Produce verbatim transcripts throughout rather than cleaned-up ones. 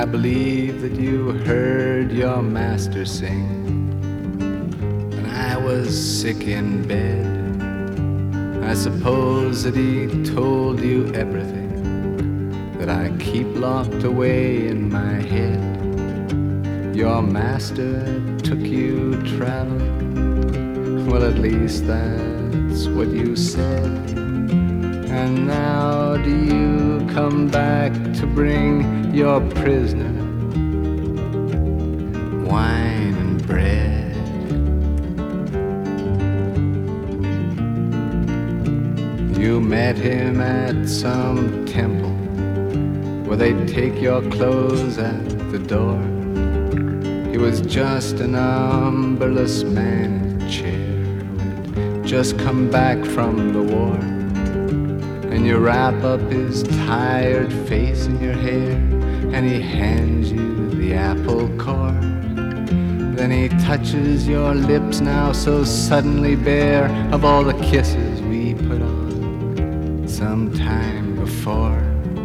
believe that you heard your master sing. When I was sick in bed, I suppose that he told you everything that I keep locked away in my head. Your master took you traveling, well, at least that's what you said. And now do you come back to bring your prisoner wine and bread? You met him at some temple where they take your clothes at the door. He was just an umberless man in a chair who'd just come back from the war. And you wrap up his tired face in your hair, and he hands you the apple core. Then he touches your lips now so suddenly bare of all the kisses we put on some time before.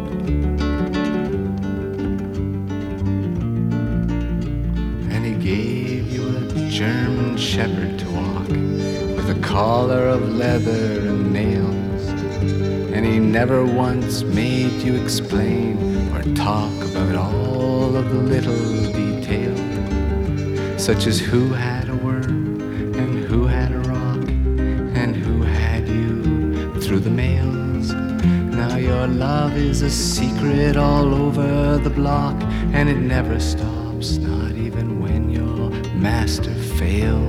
And he gave you a German shepherd to walk with a collar of leather and nails. And he never once made you explain or talk about all of the little details, such as who had a worm and who had a rock and who had you through the mails. Now your love is a secret all over the block, and it never stops, not even when your master fails.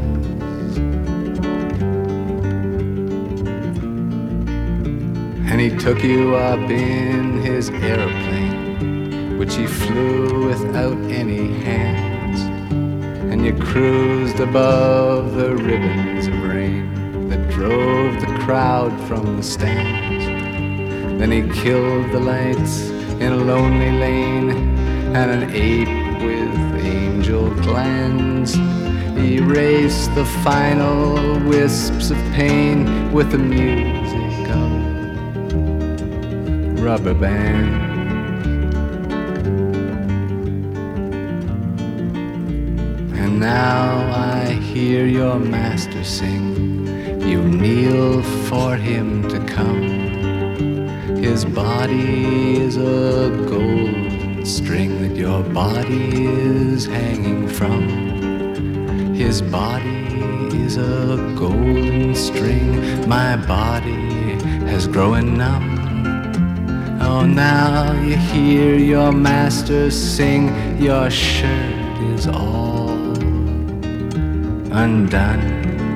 And he took you up in his aeroplane, which he flew without any hands. And you cruised above the ribbons of rain that drove the crowd from the stands. Then he killed the lights in a lonely lane, and an ape with angel glands erased the final wisps of pain with the music of rubber band. And now I hear your master sing. You kneel for him to come. His body is a golden string that your body is hanging from. His body is a golden string. My body has grown numb. Oh, now you hear your master sing. Your shirt is all undone.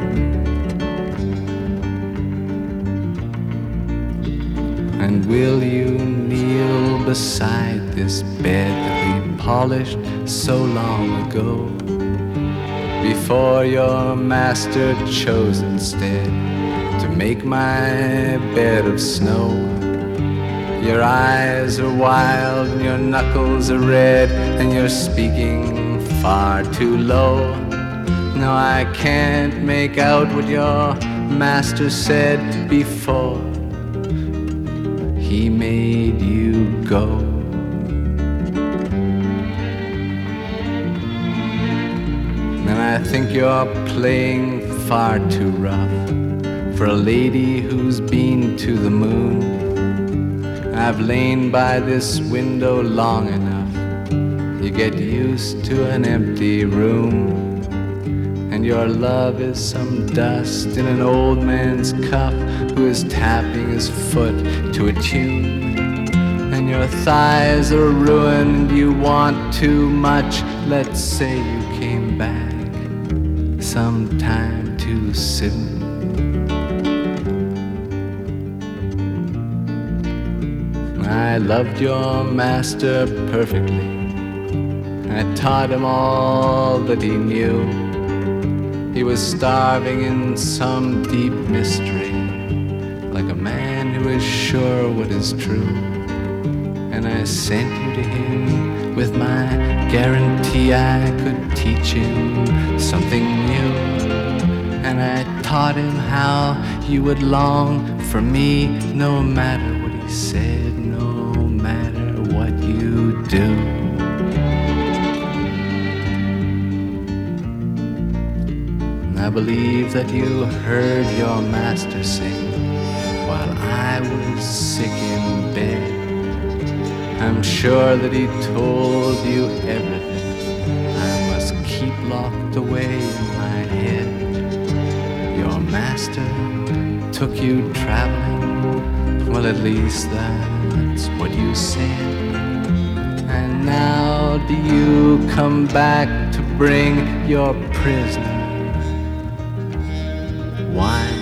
And will you kneel beside this bed that we polished so long ago, before your master chose instead to make my bed of snow? Your eyes are wild and your knuckles are red, and you're speaking far too low. No, I can't make out what your master said before he made you go. And I think you're playing far too rough for a lady who's been to the moon. I've lain by this window long enough. You get used to an empty room, and your love is some dust in an old man's cuff who is tapping his foot to a tune. And your thighs are ruined, you want too much. Let's say you came back sometime too soon. I loved your master perfectly. I taught him all that he knew. He was starving in some deep mystery, like a man who is sure what is true. And I sent you to him with my guarantee I could teach him something new. And I taught him how you would long for me, no matter what he said, no matter what you do. I believe that you heard your master sing while I was sick in bed. I'm sure that he told you everything I must keep locked away in my head. Your master took you traveling, well, at least that's what you said. And now do you come back to bring your prisoner? Why?